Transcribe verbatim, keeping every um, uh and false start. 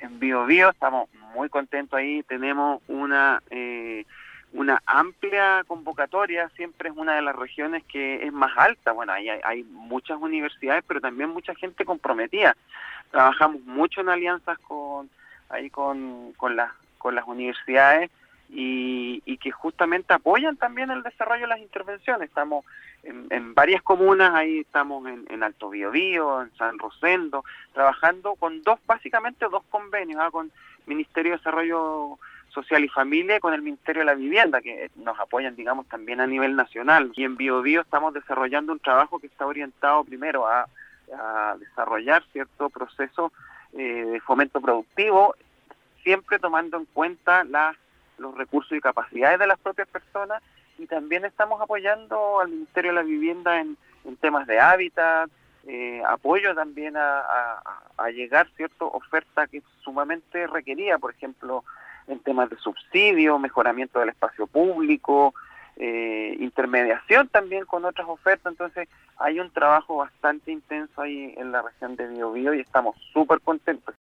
en Biobío estamos muy contentos ahí, tenemos una eh, una amplia convocatoria, siempre es una de las regiones que es más alta. Bueno, ahí hay, hay muchas universidades, pero también mucha gente comprometida. Trabajamos mucho en alianzas con ahí con, con las con las universidades y, y que justamente apoyan también el desarrollo de las intervenciones. Estamos en, en varias comunas, ahí estamos en, en Alto Biobío, en San Rosendo, trabajando con dos, básicamente dos convenios, ¿ah? Con Ministerio de Desarrollo Social y Familia y con el Ministerio de la Vivienda, que nos apoyan, digamos, también a nivel nacional. Y en Biobío estamos desarrollando un trabajo que está orientado primero a, a desarrollar cierto proceso eh, de fomento productivo, siempre tomando en cuenta las, los recursos y capacidades de las propias personas, y también estamos apoyando al Ministerio de la Vivienda en, en temas de hábitat, eh, apoyo también a, a, a llegar cierta oferta que es sumamente requerida, por ejemplo, en temas de subsidio, mejoramiento del espacio público, eh, intermediación también con otras ofertas. Entonces hay un trabajo bastante intenso ahí en la región de Biobío y estamos súper contentos.